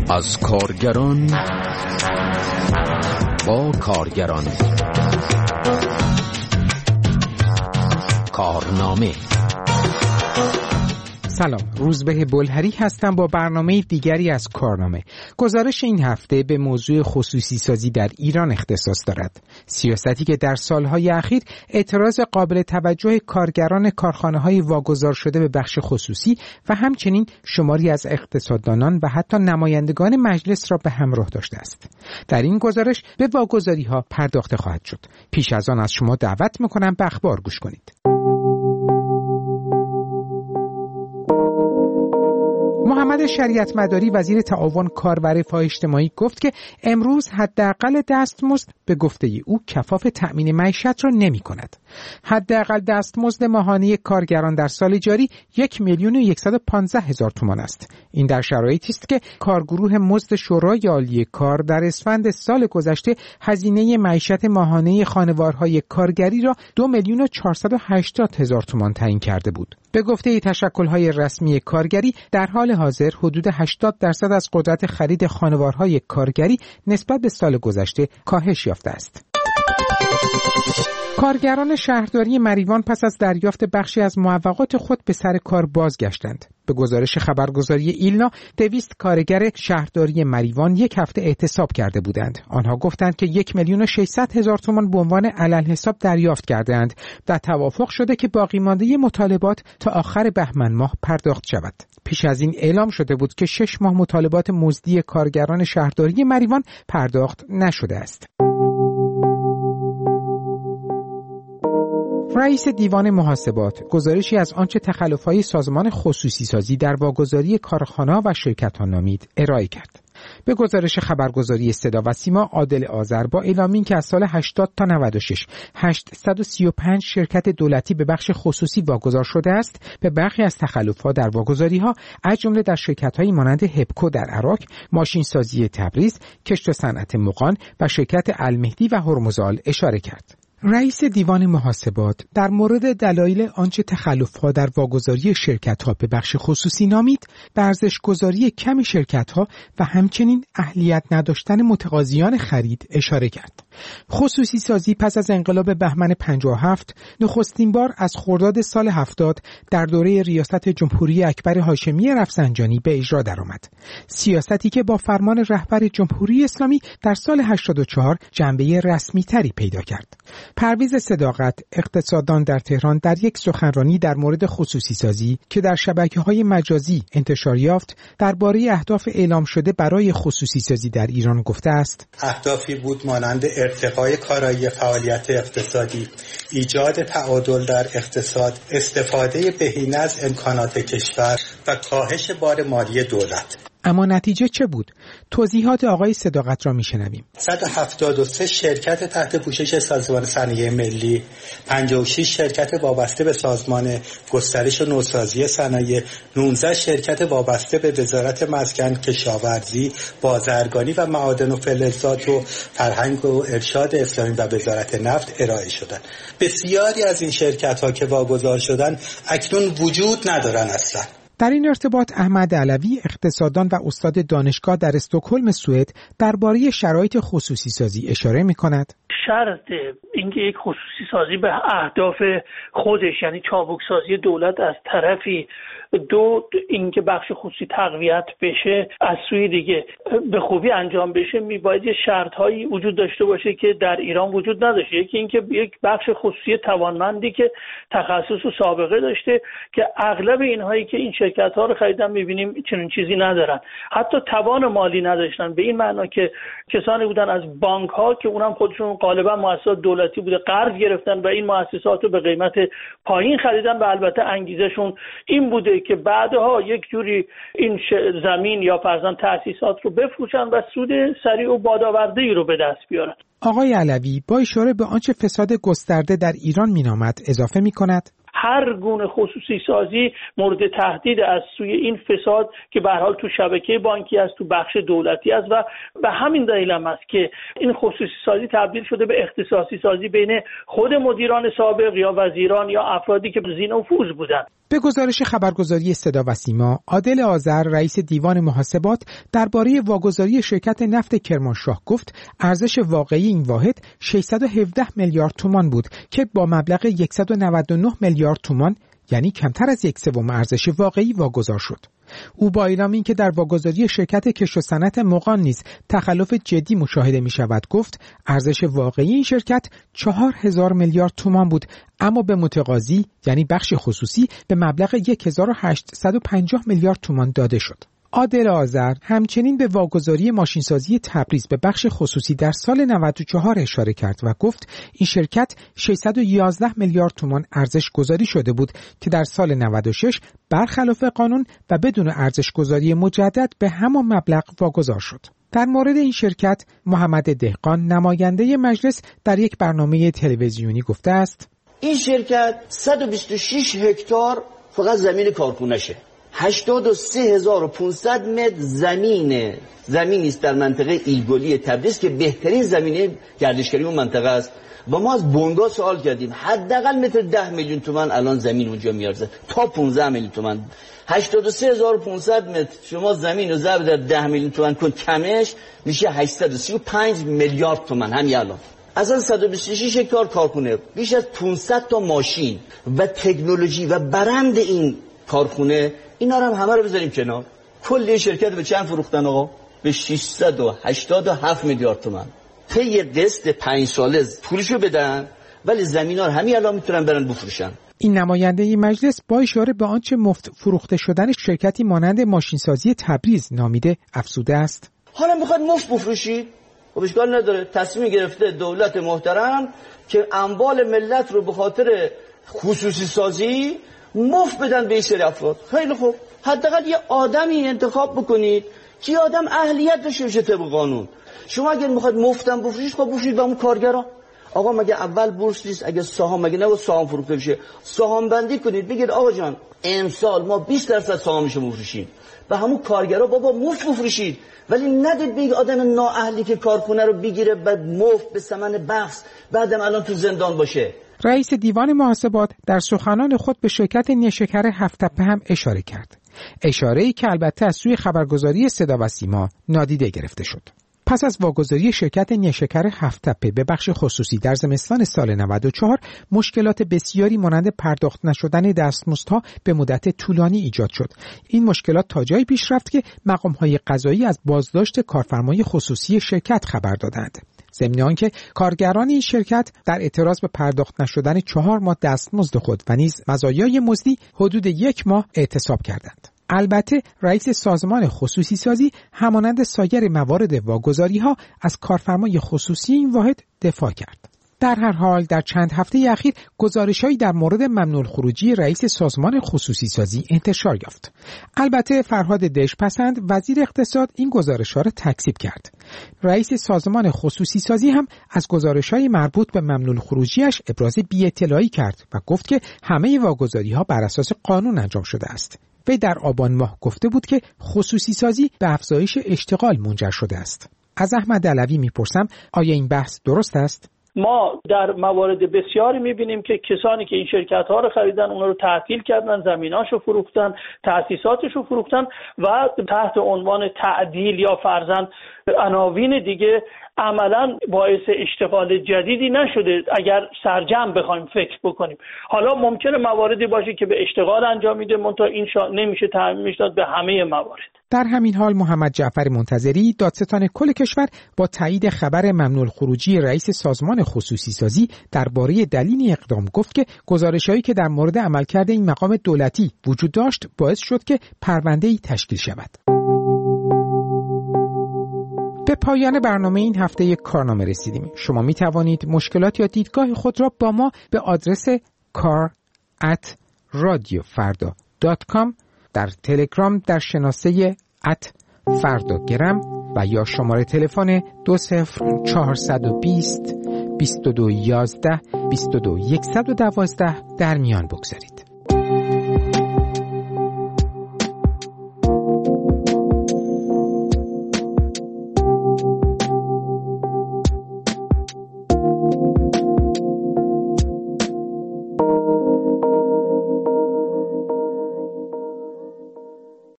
از کارگران با کارگران. کارنامه. سلام، روزبه بلهری هستم با برنامه دیگری از کارنامه. گزارش این هفته به موضوع خصوصی سازی در ایران اختصاص دارد. سیاستی که در سالهای اخیر اعتراض قابل توجه کارگران کارخانه‌های واگذار شده به بخش خصوصی و همچنین شماری از اقتصاددانان و حتی نمایندگان مجلس را به همراه داشته است. در این گزارش به واگذاری‌ها پرداخته خواهد شد. پیش از آن از شما دعوت می‌کنم به اخبار گوش کنید. محمد شریعت مداری وزیر تعاون کار و رفاه اجتماعی گفت که امروز حداقل دستمزد به گفته او کفاف تأمین معیشت را نمی‌کند. حداقل دستمزد ماهانه کارگران در سال جاری 1,115,000 تومان است. این در شرایطی است که کارگروه مزد شورای عالی کار در اسفند سال گذشته هزینه معیشت ماهانه خانوارهای کارگری را 2,480,000 تومان تعیین کرده بود. به گفته تشکل‌های رسمی کارگری در حال حاضر حدود 80% از قدرت خرید خانوارهای کارگری نسبت به سال گذشته کاهش یافته است. کارگران شهرداری مریوان پس از دریافت بخشی از معوقات خود به سر کار بازگشتند. به گزارش خبرگزاری ایلنا 200 کارگر شهرداری مریوان یک هفته اعتصاب کرده بودند. آنها گفتند که 1,600,000 تومان به عنوان عللحساب دریافت کردند و توافق شده که باقی مانده مطالبات تا آخر بهمن ماه پرداخت شود. پیش از این اعلام شده بود که 6 ماه مطالبات مزدی کارگران شهرداری مریوان پرداخت نشده است. رئیس دیوان محاسبات گزارشی از آنچه تخلف‌های سازمان خصوصی سازی در واگذاری کارخانه‌ها و شرکت‌ها نامید ارائه کرد. به گزارش خبرگزاری صدا و سیما عادل آذر با اعلامی که از سال 80 تا 96 835 شرکت دولتی به بخش خصوصی واگذار شده است، به برخی از تخلف‌ها در واگذاری‌ها از جمله در شرکت‌هایی مانند هپکو در عراق، ماشین سازی تبریز، کشت و صنعت مغان و شرکت المهدی و هرمزال اشاره کرد. رئیس دیوان محاسبات در مورد دلایل آنچه تخلف‌ها در واگذاری شرکت‌ها به بخش خصوصی نامید، به ارزش‌گذاری کم شرکت‌ها و همچنین اهلیت نداشتن متقاضیان خرید اشاره کرد. خصوصی سازی پس از انقلاب بهمن 57 نخستین بار از خرداد سال 70 در دوره ریاست جمهوری اکبر هاشمی رفسنجانی به اجرا درآمد. سیاستی که با فرمان رهبر جمهوری اسلامی در سال 84 جنبه رسمی‌تری پیدا کرد. پرویز صداقت، اقتصاددان در تهران، در یک سخنرانی در مورد خصوصی سازی که در شبکه‌های مجازی انتشار یافت، درباره اهداف اعلام شده برای خصوصی سازی در ایران گفته است: اهدافی بود مانند ارتقای کارایی فعالیت اقتصادی، ایجاد تعادل در اقتصاد، استفاده بهینه از امکانات کشور و کاهش بار مالی دولت. اما نتیجه چه بود؟ توضیحات آقای صداقت را میشنویم. 173 شرکت تحت پوشش سازمان صنایع ملی، 56 شرکت وابسته به سازمان گسترش و نوسازی صنایع، 19 شرکت وابسته به وزارت مسکن، کشاورزی، بازرگانی و معادن و فلزات و فرهنگ و ارشاد اسلامی و وزارت نفت ارائه شدند. بسیاری از این شرکت‌ها که واگذار شدند اکنون وجود ندارند اصلا. در این ارتباط احمد علوی، اقتصاددان و استاد دانشگاه در استکهلم سوئد، درباره شرایط خصوصی سازی اشاره می‌کند. شرط اینکه یک خصوصی سازی به اهداف خودش، یعنی چابک سازی دولت از طرفی، دو اینکه بخش خصوصی تقویت بشه از سوی دیگه به خوبی انجام بشه، میباید یه شرط‌هایی وجود داشته باشه که در ایران وجود نداشته. یکی اینکه یک بخش خصوصی توانمندی که تخصص و سابقه داشته، که اغلب اینهایی که این شرکت‌ها رو خریدن می‌بینیم چنین چیزی ندارن، حتی توان مالی نداشتن، به این معنا که کسانی بودن از بانک‌ها که اونم خودشون غالبا مؤسسات دولتی بوده قرض گرفتن و این مؤسسات رو به قیمت پایین خریدن و البته انگیزشون این بوده که بعدها یک جوری این زمین یا فرضاً تأسیسات رو بفروشن و سود سریع و بادآورده‌ای رو به دست بیارن. آقای علوی با اشاره به آنچه فساد گسترده در ایران مینامد اضافه می‌کند: هر گونه خصوصی سازی مورد تهدید از سوی این فساد که به هر حال تو شبکه بانکی است، تو بخش دولتی است و به همین دلیل هم است که این خصوصی سازی تبدیل شده به اختصاصی سازی بین خود مدیران سابق یا وزیران یا افرادی که زین نفوذ بودند. به گزارش خبرگزاری صدا و سیما، عادل آذر رئیس دیوان محاسبات درباره واگذاری شرکت نفت کرمانشاه گفت ارزش واقعی این واحد 617 میلیارد تومان بود که با مبلغ 199 میلیارد تومان یعنی کمتر از 1/3 ارزش واقعی واگذار شد. او با اعلام این که در واگذاری شرکت کشت و صنعت مغان نیز تخلف جدی مشاهده می شود گفت ارزش واقعی این شرکت 4000 میلیارد تومان بود، اما به متقاضی یعنی بخش خصوصی به مبلغ 1850 میلیارد تومان داده شد. عادل آذر همچنین به واگذاری ماشینسازی تبریز به بخش خصوصی در سال 94 اشاره کرد و گفت این شرکت 611 میلیارد تومان ارزش گذاری شده بود که در سال 96 برخلاف قانون و بدون ارزش گذاری مجدد به همان مبلغ واگذار شد. در مورد این شرکت محمد دهقان نماینده مجلس در یک برنامه تلویزیونی گفته است این شرکت 126 هکتار فقط زمین کارخونه‌شه. 83500 متر زمینی است در منطقه ایلگولی تبریز که بهترین زمینه گردشگری اون منطقه است و ما از بنگاه سوال کردیم حداقل متر 10 میلیون تومان الان زمین اونجا میارزه تا 15 میلیون تومان. 83500 متر شما زمین رو ضرب در 10 میلیون تومان کن کمش میشه 835 میلیارد تومان همین الان. اصلا 126 هکتار کارخونه، بیش از 500 تا ماشین و تکنولوژی و برند این کارخونه، اینا رو همه رو بذاریم کنار. کل شرکت به چند فروختن آقا؟ به 687 میلیارد تومان. طی قسط 5 ساله پولشو بدن ولی زمینا رو همین الان میتونن برن بفروشن. این نماینده مجلس با اشاره به آنچه مفت فروخته شدن شرکتی مانند ماشینسازی تبریز نامیده افزوده است. حالا میخواد مفت بفروشید؟ خب اشکال نداره، تصمیم گرفته دولت محترم که اموال ملت رو به خاطر خصوصی سازی مفت بدن به این سری افراد. خیلی خوب، حداقل یه آدمی انتخاب بکنید که آدم اهلیت داشته باشه طبق قانون. شما اگر میخواد مفتم بفروشید خب بفروشید به اون کارگرا. آقا مگه اول بورس نیست؟ اگه سهام مگه نه سهام فروخته بشه؟ سهام بندی کنید، بگید آقا جان امسال ما 20% سهامشو بفروشیم و همون کارگرا بابا مفت بفروشید، ولی ندید به آدم نااهلی که کارخونه رو بگیره بعد مفت به ثمن بخس بعدم الان تو زندان باشه. رئیس دیوان محاسبات در سخنان خود به شرکت نیشکر هفت‌تپه هم اشاره کرد. اشاره‌ای که البته از سوی خبرگزاری صدا و سیما نادیده گرفته شد. پس از واگذاری شرکت نیشکر هفت‌تپه به بخش خصوصی در زمستان سال 94 مشکلات بسیاری مانند پرداخت نشدن دستمزدها به مدت طولانی ایجاد شد. این مشکلات تا جایی پیش رفت که مقام‌های قضایی از بازداشت کارفرمای خصوصی شرکت خبر دادند. ضمن آنکه کارگران این شرکت در اعتراض به پرداخت نشدن 4 ماه دستمزد خود و نیز مزایای مزدی حدود 1 ماه اعتصاب کردند. البته رئیس سازمان خصوصی سازی همانند سایر موارد واگذاری‌ها از کارفرمای خصوصی این واحد دفاع کرد. در هر حال در چند هفته اخیر گزارش‌هایی در مورد ممنوع الخروجی رئیس سازمان خصوصی سازی انتشار یافت. البته فرهاد دژپسند وزیر اقتصاد این گزارش‌ها را تکذیب کرد. رئیس سازمان خصوصی سازی هم از گزارش‌های مربوط به ممنوع الخروجی‌اش ابراز بی‌اطلاعی کرد و گفت که همه واگذاری‌ها بر اساس قانون انجام شده است. وی در آبان ماه گفته بود که خصوصی سازی به افزایش اشتغال منجر شده است. از احمد علوی میپرسم آیا این بحث درست است؟ ما در موارد بسیاری میبینیم که کسانی که این شرکت‌ها رو خریدن اونها رو تعطیل کردن، زمیناشو فروختن، تأسیساتشو فروختن و تحت عنوان تعدیل یا فرضاً عناوین دیگه عملاً باعث اشتغال جدیدی نشده اگر سرجم بخوایم فکر بکنیم. حالا ممکنه مواردی باشه که به اشتغال انجام میده، منتها این نمیشه تعمیمش داد به همه موارد. در همین حال محمد جعفر منتظری دادستان کل کشور با تایید خبر ممنوع الخروجی رئیس سازمان خصوصی سازی درباره دلیل اقدام گفت که گزارش‌هایی که در مورد عملکرد این مقام دولتی وجود داشت باعث شد که پرونده‌ای تشکیل شود. به پایان برنامه این هفته یک کارنامه رسیدیم. شما می توانید مشکلات یا دیدگاه خود را با ما به آدرس kar@radiofarda.com در تلگرام در شناسه @فرداگرم و یا شماره تلفن 20420 2211 22 112 در میان بگذارید.